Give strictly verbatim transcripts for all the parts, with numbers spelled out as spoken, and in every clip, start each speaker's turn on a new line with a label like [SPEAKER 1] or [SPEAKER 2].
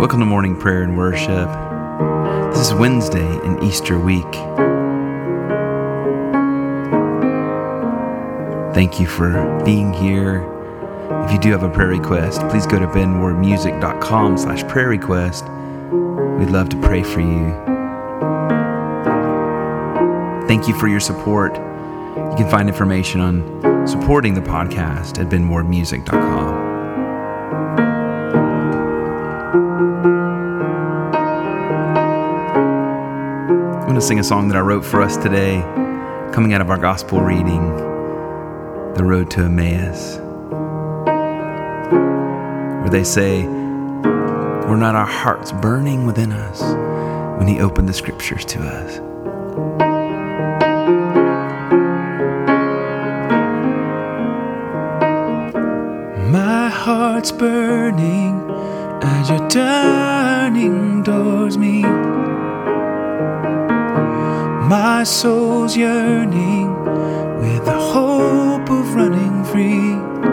[SPEAKER 1] Welcome to morning prayer and worship. This is Wednesday in Easter week. Thank you for being here. If you do have a prayer request, please go to benwardmusic.com slash prayer request. We'd love to pray for you. Thank you for your support. You can find information on supporting the podcast at ben ward music dot com. I'm going to sing a song that I wrote for us today, coming out of our gospel reading, The Road to Emmaus, where they say, were not our hearts burning within us when he opened the scriptures to us? My heart's burning as you're turning towards me. My soul's yearning with the hope of running free.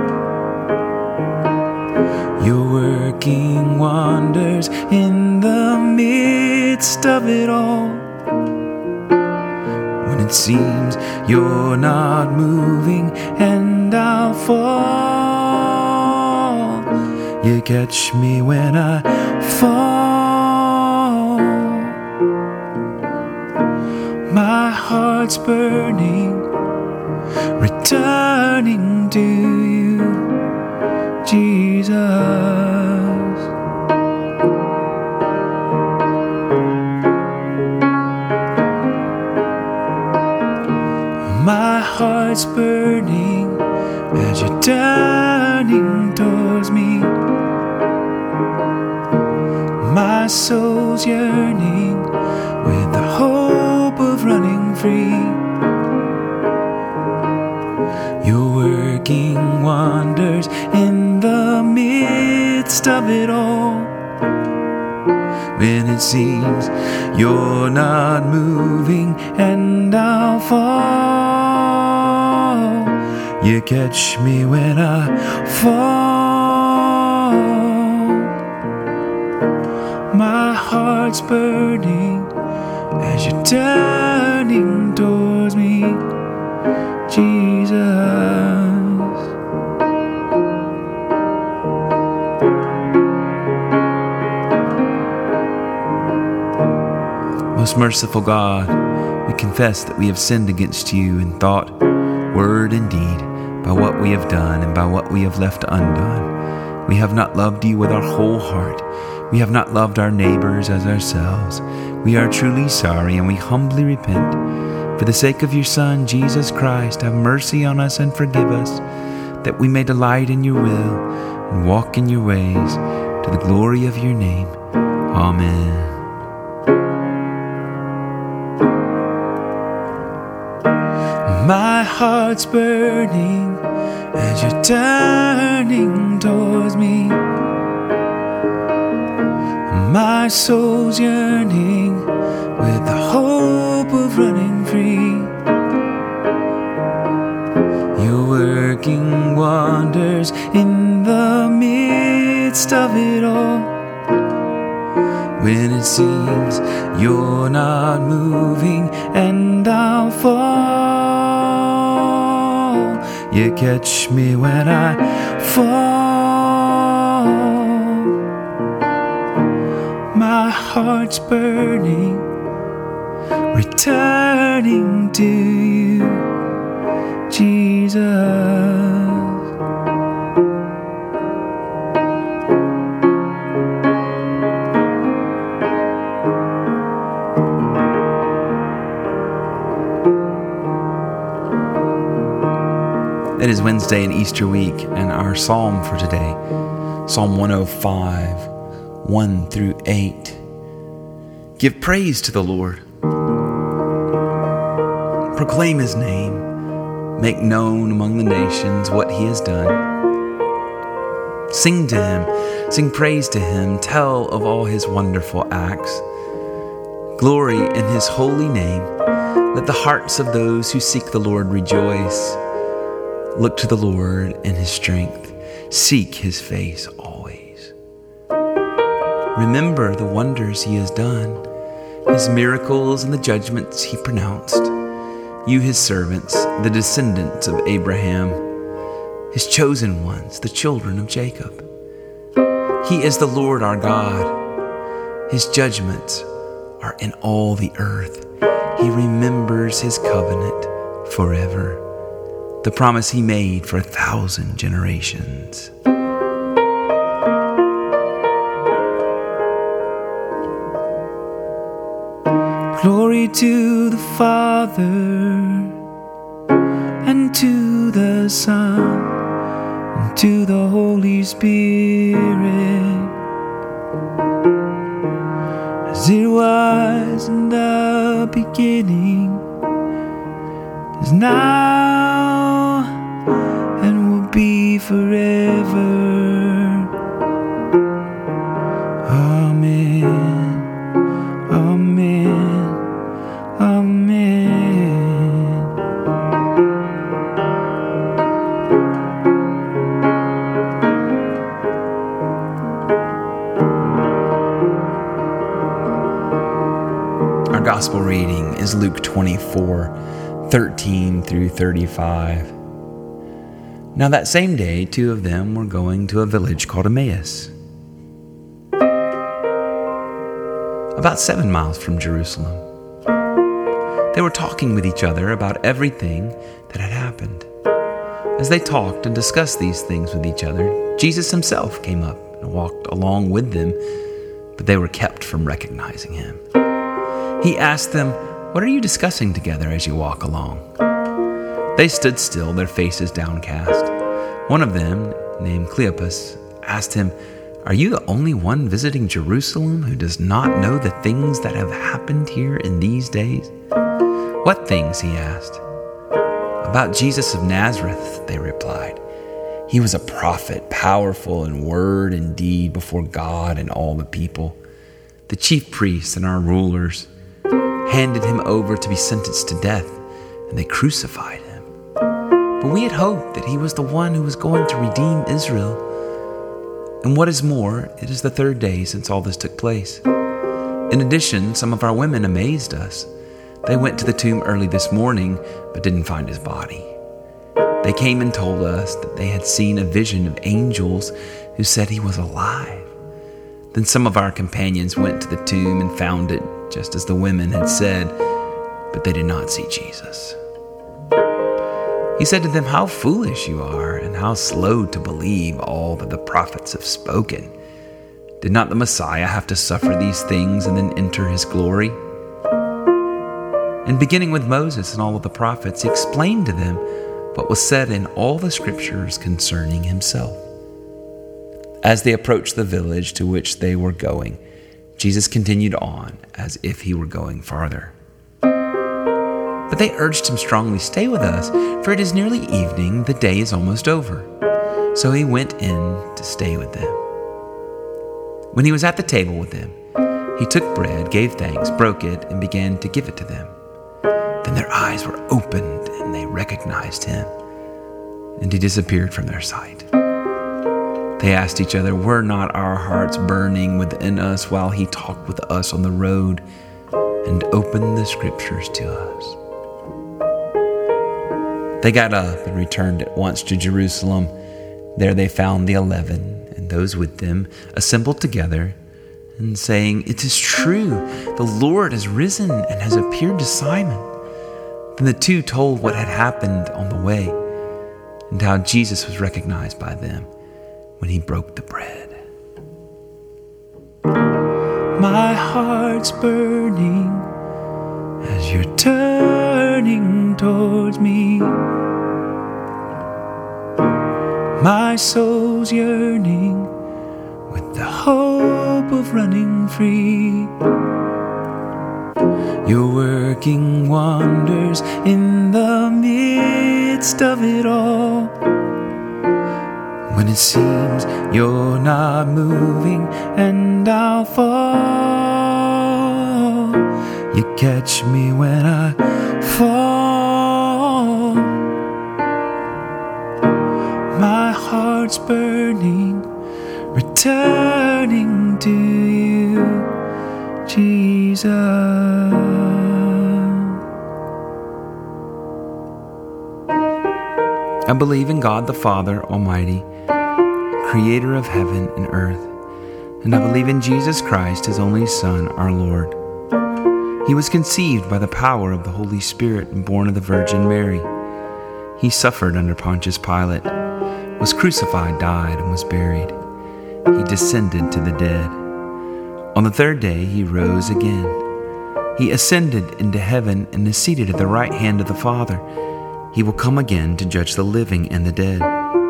[SPEAKER 1] You're working wonders in the midst of it all. When it seems you're not moving and I'll fall, you catch me when I fall. My heart's burning, returning to you, Jesus. My heart's burning as you're turning towards me. My soul's yearning with the hope of running free. You're working wonders in the midst of it all. When it seems you're not moving and I'll fall, you catch me when I fall. My heart's burning as you're turning towards me, Jesus. Most merciful God, we confess that we have sinned against you in thought, word, and deed, by what we have done and by what we have left undone. We have not loved you with our whole heart. We have not loved our neighbors as ourselves. We are truly sorry and we humbly repent. For the sake of your Son, Jesus Christ, have mercy on us and forgive us, that we may delight in your will and walk in your ways to the glory of your name. Amen. My heart's burning as you're turning towards me. My soul's yearning with the hope of running free. You're working wonders in the midst of it all. When it seems you're not moving and I'll fall, you catch me when I fall. My heart's burning, returning to you, Jesus. It is Wednesday in Easter week, and our psalm for today, Psalm one oh five, one through eight. Give praise to the Lord. Proclaim his name. Make known among the nations what he has done. Sing to him. Sing praise to him. Tell of all his wonderful acts. Glory in his holy name. Let the hearts of those who seek the Lord rejoice. Look to the Lord in his strength. Seek his face always. Remember the wonders he has done, his miracles and the judgments he pronounced. You, his servants, the descendants of Abraham, his chosen ones, the children of Jacob. He is the Lord our God. His judgments are in all the earth. He remembers his covenant forever, the promise he made for a thousand generations.
[SPEAKER 2] Glory to the Father, and to the Son, and to the Holy Spirit, as it was in the beginning, is now, and will be forever. Amen. Amen. Amen.
[SPEAKER 1] Our gospel reading is Luke twenty-four, thirteen through thirty-five. Now that same day, two of them were going to a village called Emmaus, about seven miles from Jerusalem. They were talking with each other about everything that had happened. As they talked and discussed these things with each other, Jesus himself came up and walked along with them, but they were kept from recognizing him. He asked them, "What are you discussing together as you walk along?" They stood still, their faces downcast. One of them, named Cleopas, asked him, "Are you the only one visiting Jerusalem who does not know the things that have happened here in these days?" "What things?" he asked. "About Jesus of Nazareth," they replied. "He was a prophet, powerful in word and deed before God and all the people. The chief priests and our rulers handed him over to be sentenced to death, and they crucified him. But we had hoped that he was the one who was going to redeem Israel. And what is more, it is the third day since all this took place. In addition, some of our women amazed us. They went to the tomb early this morning, but didn't find his body. They came and told us that they had seen a vision of angels who said he was alive. Then some of our companions went to the tomb and found it just as the women had said, but they did not see Jesus." He said to them, "How foolish you are, and how slow to believe all that the prophets have spoken. Did not the Messiah have to suffer these things and then enter his glory?" And beginning with Moses and all of the prophets, he explained to them what was said in all the scriptures concerning himself. As they approached the village to which they were going, Jesus continued on as if he were going farther. But they urged him strongly, "Stay with us, for it is nearly evening, the day is almost over." So he went in to stay with them. When he was at the table with them, he took bread, gave thanks, broke it, and began to give it to them. Then their eyes were opened, and they recognized him, and he disappeared from their sight. They asked each other, "Were not our hearts burning within us while he talked with us on the road and opened the scriptures to us?" They got up and returned at once to Jerusalem. There they found the eleven and those with them assembled together and saying, "It is true, the Lord has risen and has appeared to Simon." Then the two told what had happened on the way and how Jesus was recognized by them when he broke the bread.
[SPEAKER 2] My heart's burning as you're turning towards me. My soul's yearning with the hope of running free. You're working wonders in the midst of it all. When it seems you're not moving and I'll fall, you catch me when I fall. My heart's burning, returning to you.
[SPEAKER 1] I believe in God the Father Almighty, creator of heaven and earth, and I believe in Jesus Christ, his only Son, our Lord. He was conceived by the power of the Holy Spirit and born of the Virgin Mary. He suffered under Pontius Pilate, was crucified, died, and was buried. He descended to the dead. On the third day he rose again. He ascended into heaven and is seated at the right hand of the Father. He will come again to judge the living and the dead.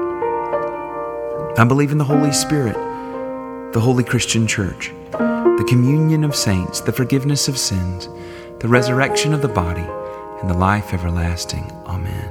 [SPEAKER 1] I believe in the Holy Spirit, the Holy Christian Church, the communion of saints, the forgiveness of sins, the resurrection of the body, and the life everlasting. Amen.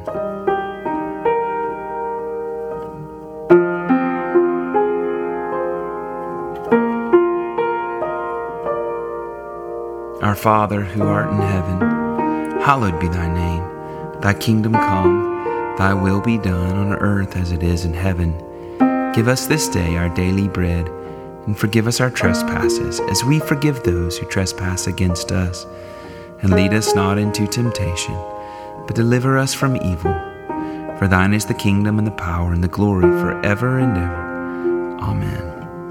[SPEAKER 1] Our Father, who art in heaven, hallowed be thy name. Thy kingdom come, thy will be done on earth as it is in heaven. Give us this day our daily bread, and forgive us our trespasses, as we forgive those who trespass against us. And lead us not into temptation, but deliver us from evil. For thine is the kingdom and the power and the glory forever and ever. Amen.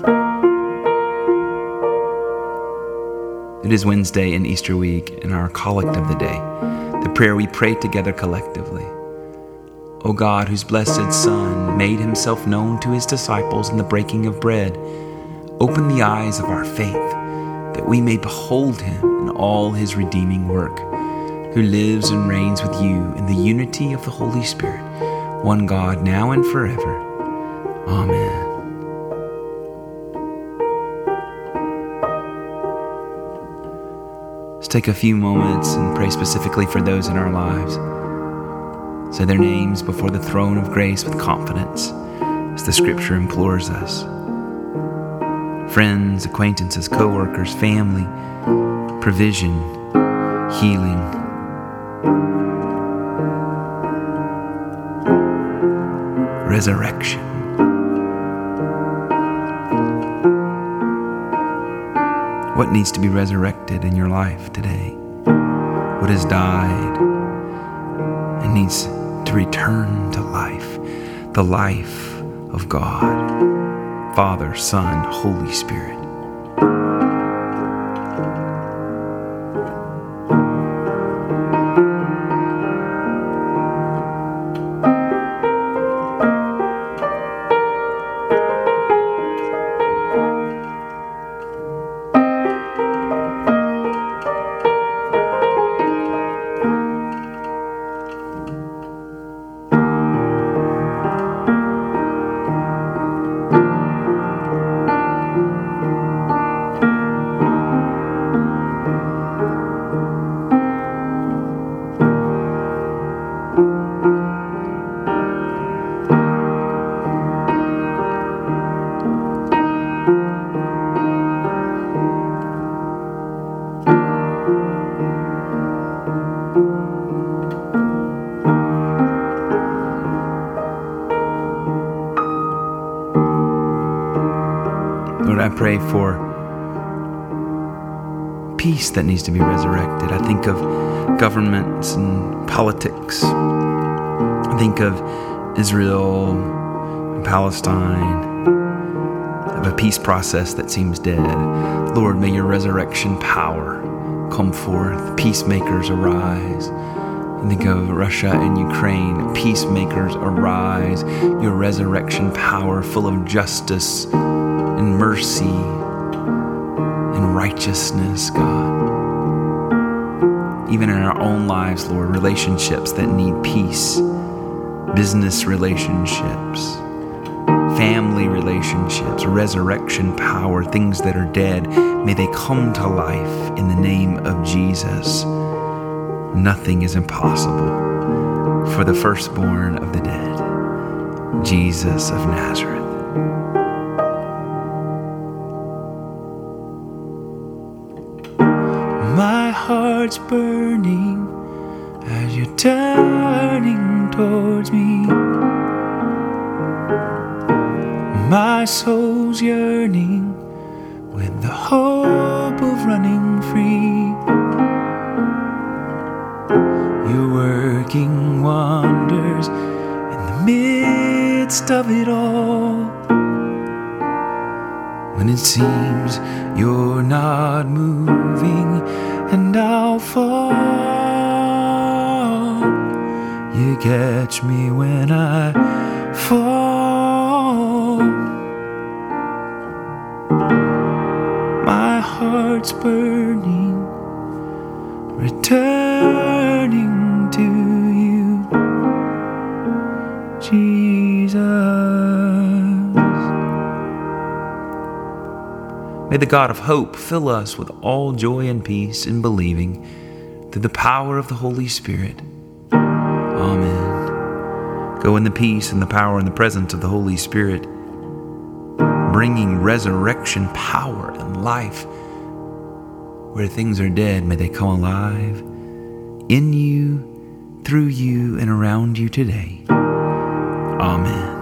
[SPEAKER 1] It is Wednesday in Easter week, and our collect of the day, the prayer we pray together collectively. O God, whose blessed Son made himself known to his disciples in the breaking of bread, open the eyes of our faith, that we may behold him in all his redeeming work, who lives and reigns with you in the unity of the Holy Spirit, one God, now and forever. Amen. Let's take a few moments and pray specifically for those in our lives. Say their names before the throne of grace with confidence, as the Scripture implores us. Friends, acquaintances, co-workers, family, provision, healing. Resurrection. What needs to be resurrected in your life today? What has died and needs to return to life? The life of God, Father, Son, Holy Spirit. Lord, I pray for peace that needs to be resurrected. I think of governments and politics. I think of Israel and Palestine, of a peace process that seems dead. Lord, may your resurrection power come forth. Peacemakers arise. I think of Russia and Ukraine. Peacemakers arise. Your resurrection power full of justice and mercy and righteousness, God. Even in our own lives, Lord, relationships that need peace, business relationships, family relationships, resurrection power, things that are dead, may they come to life in the name of Jesus. Nothing is impossible for the firstborn of the dead, Jesus of Nazareth.
[SPEAKER 2] My heart's burning as you're turning towards me. My soul's yearning with the hope of running free. You're working wonders in the midst of it all. When it seems you're not moving and I'll fall, you catch me when I fall. My heart's burning, returning to you, Jesus.
[SPEAKER 1] May the God of hope fill us with all joy and peace in believing, through the power of the Holy Spirit. Amen. Go in the peace and the power and the presence of the Holy Spirit, bringing resurrection power and life. Where things are dead, may they come alive in you, through you, and around you today. Amen.